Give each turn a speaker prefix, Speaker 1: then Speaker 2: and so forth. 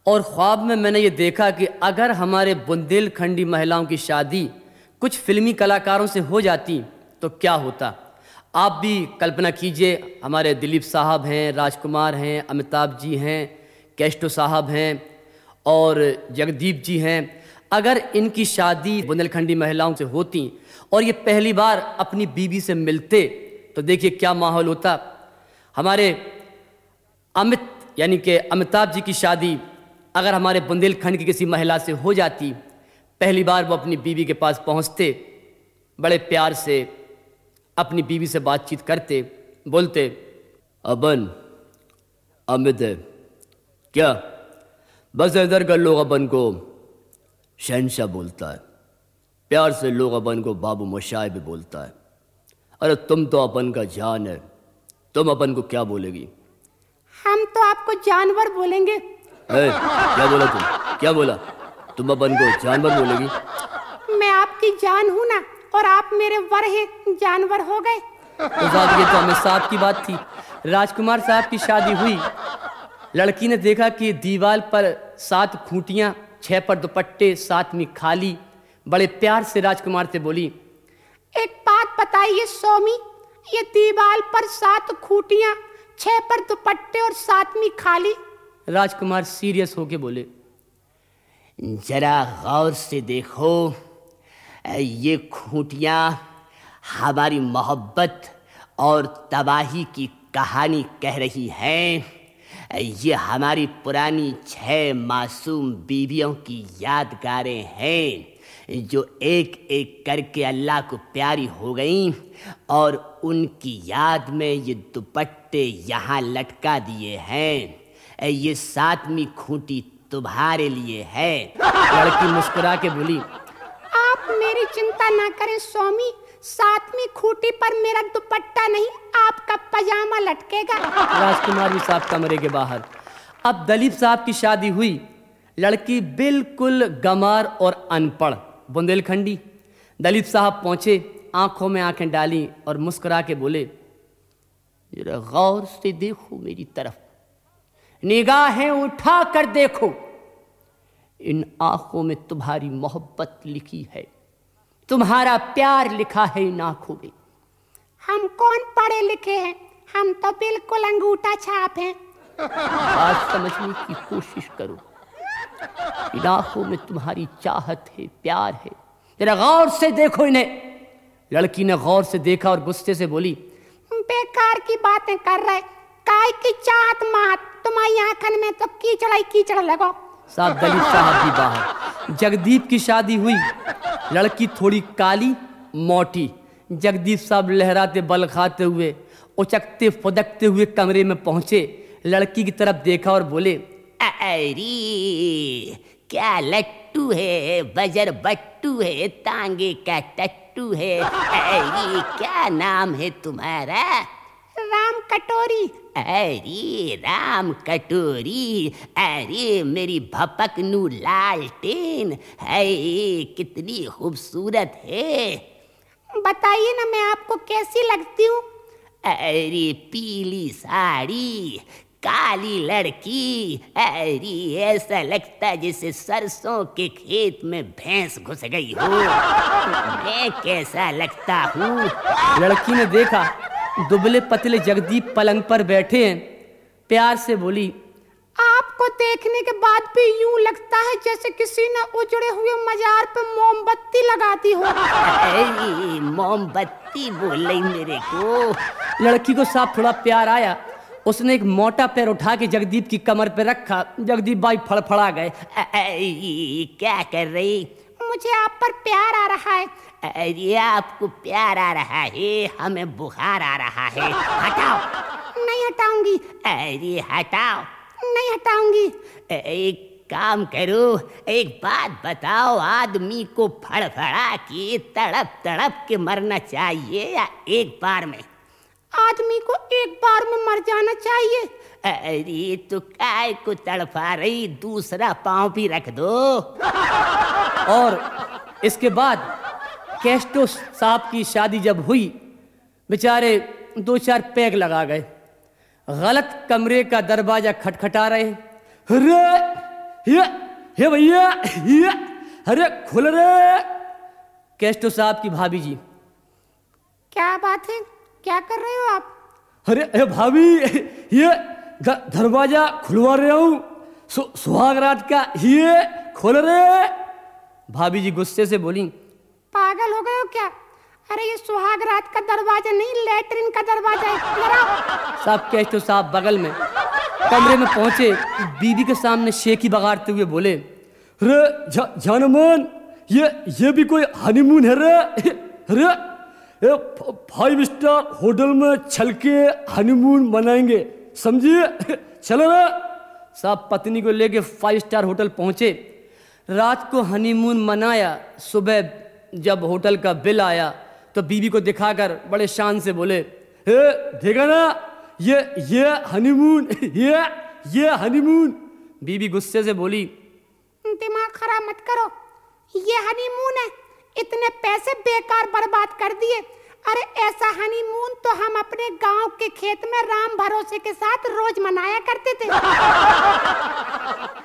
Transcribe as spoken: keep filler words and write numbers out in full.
Speaker 1: और ख्वाब में मैंने ये देखा कि अगर हमारे बुंदेलखंडी महिलाओं की शादी कुछ फिल्मी कलाकारों से हो जाती तो क्या होता। आप भी कल्पना कीजिए, हमारे दिलीप साहब हैं, राजकुमार हैं, अमिताभ जी हैं, कैस्टो साहब हैं और जगदीप जी हैं। अगर इनकी शादी बुंदेलखंडी महिलाओं से होती और ये पहली बार अपनी बीवी से मिलते तो देखिए क्या माहौल होता। हमारे अमित यानी कि अमिताभ जी की शादी अगर हमारे बुंदेलखंड की किसी महिला से हो जाती, पहली बार वो अपनी बीवी के पास पहुंचते, बड़े प्यार से अपनी बीवी से बातचीत करते, बोलते, अबन अमित है क्या, बस इधर कर लोग अपन को शहनशाह बोलता है, प्यार से लोग अपन को बाबू मोशाय भी बोलता है। अरे तुम तो अपन का जान है, तुम अपन को क्या बोलेगी?
Speaker 2: हम तो आपको जानवर बोलेंगे।
Speaker 1: ए, क्या बोला तुम? क्या बोला? तुम अपन को जानवर बोलेगी?
Speaker 2: मैं आपकी जान हूँ ना, और आप मेरे वर हैं, जानवर हो गए।
Speaker 1: तो साहब ये तो अमित साहब की बात थी। राजकुमार साहब की शादी हुई, लड़की ने देखा कि दीवार पर सात खूंटियां, छह पर दुपट्टे, सात में खाली। बड़े प्यार से राजकुमार से बोली,
Speaker 2: एक बात बताइए स्वामी, ये दीवार पर सात खूंटियां, छह पर दुपट्टे और सातवीं खाली।
Speaker 1: राजकुमार सीरियस होके बोले, जरा गौर से देखो, ये खूंटियां हमारी मोहब्बत और तबाही की कहानी कह रही हैं। ये हमारी पुरानी छह मासूम बीवियों की यादगारें हैं जो एक एक करके अल्लाह को प्यारी हो गईं, और उनकी याद में ये दुपट्टे यहाँ लटका दिए हैं। ये सातवीं खूंटी तुम्हारे लिए है। लड़की मुस्कुरा के बोली,
Speaker 2: आप मेरी चिंता ना करें स्वामी, सातवीं खूंटी पर मेरा दुपट्टा नहीं, आपका पजामा लटकेगा।
Speaker 1: राजकुमार भी साहब कमरे के बाहर। अब दिलीप साहब की शादी हुई, लड़की बिल्कुल गंवार और अनपढ़ बुंदेलखंडी। दिलीप साहब पहुंचे, आंखों में आंखें डाली और मुस्कुरा के बोले, जरा गौर से देखो मेरी तरफ, निगाहें उठा कर देखो, इन आंखों में तुम्हारी मोहब्बत लिखी है, तुम्हारा प्यार लिखा है इन आंखों में।
Speaker 2: हम कौन पढ़े लिखे हैं, हम तो बिल्कुल अंगूठा छाप हैं।
Speaker 1: बात समझने की कोशिश करो, इन आंखों में तुम्हारी चाहत है, प्यार है, जरा गौर से देखो इन्हें। लड़की ने गौर से देखा और गुस्से से बोली,
Speaker 2: बेकार की बातें कर रहे, काय की चाहत मात, तुम्हारी आंखन में तो कीचड़ ही कीचड़ लगो।
Speaker 1: साहब दिलीप साहब भी बाहर। जगदीप की शादी हुई, लड़की थोड़ी काली मोटी। जगदीप साहब लहराते बल खाते हुए, उचकते फुदकते हुए कमरे में पहुंचे, लड़की की तरफ देखा और बोले,
Speaker 3: अरे क्या लट्टू है, बजर बट्टू है, तांगे का टट्टू है, अरे क्या नाम है तुम्हारा?
Speaker 2: राम कटोरी।
Speaker 3: अरे राम कटोरी, अरे मेरी भपकनू लालटेन है, कितनी खूबसूरत है।
Speaker 2: बताइए ना मैं आपको कैसी लगती हूँ?
Speaker 3: अरे पीली साड़ी, काली लड़की, अरे ऐसा लगता है जैसे सरसों के खेत में भैंस घुस गई हो। मैं कैसा लगता हूँ?
Speaker 1: लड़की ने देखा दुबले पतले जगदीप पलंग पर बैठे हैं, प्यार से बोली,
Speaker 2: आपको देखने के बाद भी यूं लगता है जैसे किसी ने उजड़े हुए मजार पे मोमबत्ती लगा दी हो।
Speaker 3: अरे मोमबत्ती बोल रही मेरे को।
Speaker 1: लड़की को साफ थोड़ा प्यार आया, उसने एक मोटा पैर उठा के जगदीप की कमर पे रखा। जगदीप भाई फड़फड़ा गए।
Speaker 3: क्या कर रही?
Speaker 2: मुझे आप पर प्यार आ रहा है।
Speaker 3: अरे आपको प्यार आ रहा है, हमें बुखार आ रहा है। हटाओ।
Speaker 2: नहीं हटाऊंगी।
Speaker 3: अरे हटाओ।
Speaker 2: नहीं हटाऊंगी।
Speaker 3: एक काम करो, एक बात बताओ, आदमी को फड़फड़ा के तड़प तड़प के मरना चाहिए या एक बार में?
Speaker 2: आदमी को एक बार में मर जाना चाहिए।
Speaker 3: अरे तो काय को तड़पा रही, दूसरा पांव भी रख दो।
Speaker 1: और इसके बाद कैस्टो साहब की शादी जब हुई, बेचारे दो चार पैग लगा गए। गलत कमरे का दरवाजा खटखटा रहे। रे ये हे भैया ये अरे खुल रे। केस्टो साहब की भाभी जी,
Speaker 2: क्या बात है, क्या कर रहे हो आप?
Speaker 1: अरे ए भाभी ये द- दरवाजा खुलवा रहा हूँ, सु, सुहाग रात का, ये खोल रे। भाभी जी गुस्से से बोली,
Speaker 2: पागल हो गए हो क्या? अरे ये सुहाग रात का दरवाजा नहीं, लैट्रिन का दरवाजा है। जरा
Speaker 1: साहब केस्टो साहब बगल में कमरे में पहुंचे, बीबी के सामने शेखी बगाड़ते हुए बोले, रे जा, जानमान ये ये भी कोई हनीमून है रे? रे ये फाइव स्टार होटल में चल के हनीमून मनाएंगे, समझिए, चलो रे। साहब पत्नी को लेके फाइव स्टार होटल पहुंचे, रात को हनीमून मनाया। सुबह जब होटल का बिल आया तो बीबी को दिखाकर बड़े शान से बोले, हे देखा ना, ये ये हनीमून, ये ये हनीमून। बीबी गुस्से से बोली,
Speaker 2: दिमाग खराब मत करो, ये हनीमून है, इतने पैसे बेकार बर्बाद कर दिए। अरे ऐसा हनीमून तो हम अपने गांव के खेत में राम भरोसे के साथ रोज मनाया करते थे।